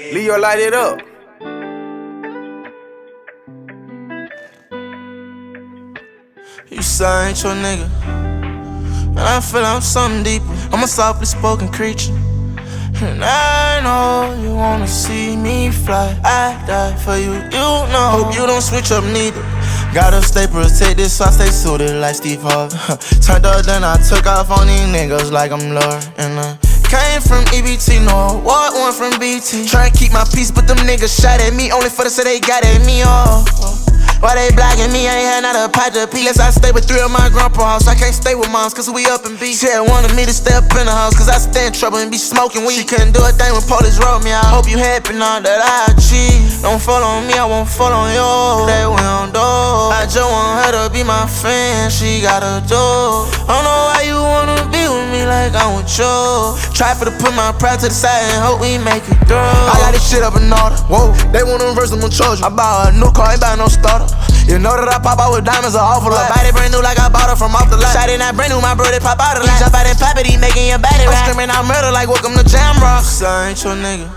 Leo, light it up. You say I ain't your nigga, and I feel I'm something deeper. I'm a softly spoken creature, and I know you wanna see me fly. I die for you, you know. Hope you don't switch up neither. Gotta stay protected, so I stay suited like Steve Harvey. Turned up, then I took off on these niggas like I'm Lord. And I came from EBT, no award, one from BT. Tryna keep my peace, but them niggas shot at me only for the say they got at me, Why they blocking me? I ain't had not a pot to pee. Let's I stay with 3 of my grandpa house. I can't stay with moms cause we up in beach. She had wanted me to stay up in the house cause I stay in trouble and be smoking weed. She couldn't do a thing when police wrote me out. Hope you happy now that I achieve. Don't fall on me, I won't fall on you. That we don't do. I just want her to be my friend, she gotta do. I don't know why you wanna be with me like I want you. Try for to put my pride to the side and hope we make it through. I got this shit up in order. Whoa, they wanna reverse them on charge. I bought a new car, ain't buy no starter. You know that I pop out with diamonds are awful lot. Body brand new like I bought her from off the lot. Shot in that brand new, my bro, they pop out of line. Jump out and pop it, he making your body rap. I'm screaming out murder like welcome to Jamrock. So I ain't your nigga,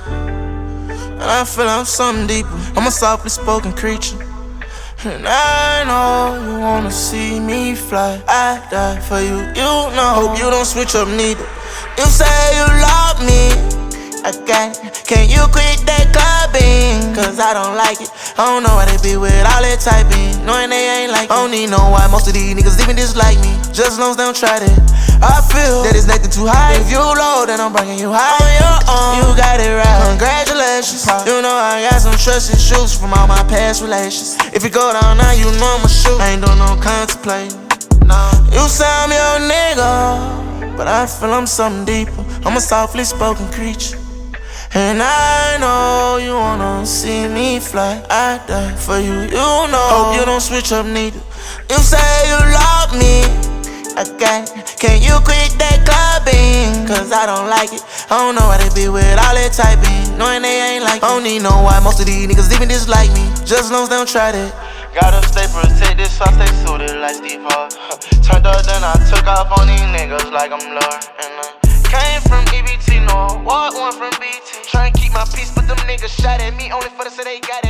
and I feel I'm something deeper. I'm a softly spoken creature, and I know you wanna see me fly. I die for you, you know. Hope you don't switch up neither. You say you love me, okay. Can you quit that clubbing? Cause I don't like it. I don't know why they be with all that typing, knowing they ain't like it. I don't need know why most of these niggas even dislike me, just as long as they don't try that. I feel that it's nothing too high. If you low, then I'm bringing you high on your own. You got it right, congratulations. You know I got some trust issues from all my past relations. If you go down now, you know I'ma shoot. I ain't doing no contemplating, no. You say I'm your nigga, but I feel I'm something deeper. I'm a softly spoken creature, and I know you wanna see me fly. I die for you, you know. Hope you don't switch up neither. You say you love me, okay. Can you quit that clubbing? Cause I don't like it. I don't know why they be with all that typing, knowing they ain't like it. I don't need know why most of these niggas even dislike me, just as long as they don't try that. Gotta stay protected, so I stay suited like Steve Harvey. Turned up, then I took off on these niggas like I'm Lord. And I came from EBT, no award, one from BT. Tryna keep my peace, but them niggas shot at me only for the say they got it.